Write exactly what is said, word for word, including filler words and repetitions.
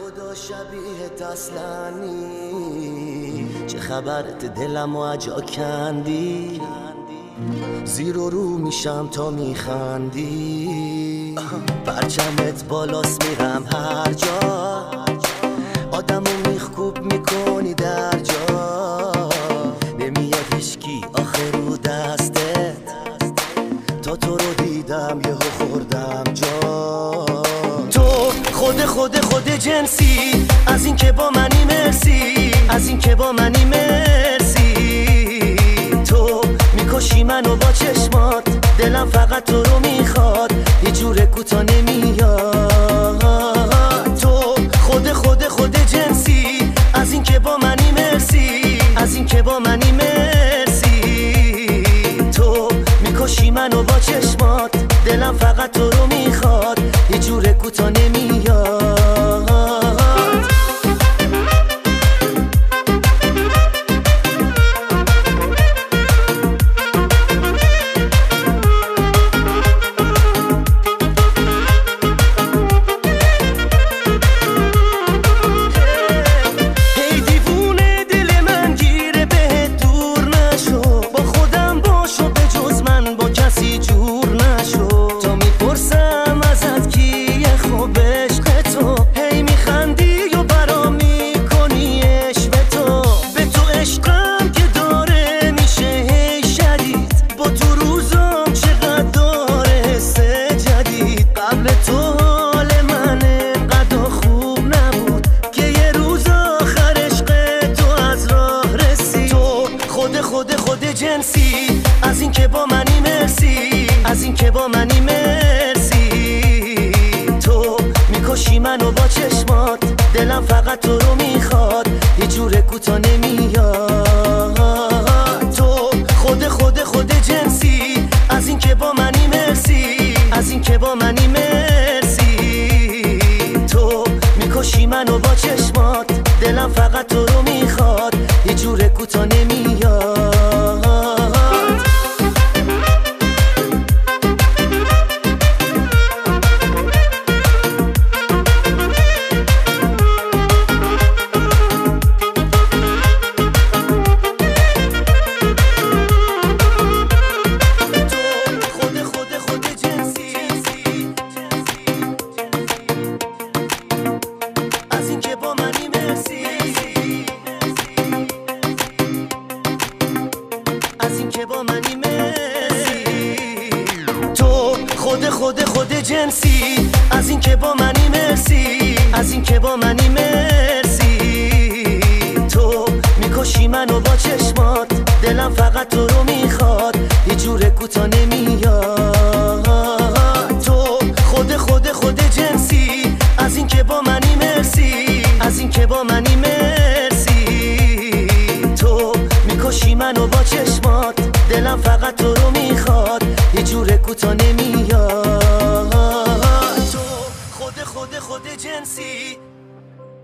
خدا شبیه اصلانی، چه خبرت دلم و اجا کندی، زیر و رو میشم تا میخندی، پرچمت بالاست میرم هر جا، آدمو میخکوب میکنی در جا، نمیاد هیچکی آخر رو دستت، تا تو رو دیدم یهو خوردم جا. تو خود خود خود جنسی، از این که با منی مرسی، از این که با منی مرسی. تو میکشی منو با چشمات، دلم فقط تو رو میخواد، یه جور کوتا نمیاد. تو خود خود خود جنسی، از این که با منی مرسی، از این که با منی مرسی. تو میکشی منو با چشمات، دلم فقط تو رو میخواد، یه جور کوتا نمیاد. جنسی، از این که با منی مرسی، از این که با منی مرسی. تو میکشی منو با چشمات، دلم فقط تو رو میخواد، یه جور کوتا نمیاد. تو خود خود خود جنسی، از این که با منی مرسی، از این که با منی مرسی. تو میکشی منو با چشمات، دلم فقط تو رو میخواد، یه جور کوتا نمیاد. تو خود خود خود جنسی، از این که با منی مرسی، از این که با منی مرسی. تو میکشی منو با چشمات، دلم فقط تو رو میخواد، یه جور کوتا نمیاد. تو خود خود خود جنسی، از این که با منی مرسی، از این که با منی مرسی. تو میکشی منو با چشمات، دلم فقط تو رو میخواد، یه جور کوتا نمیاد. تو خود خود خود جنسی.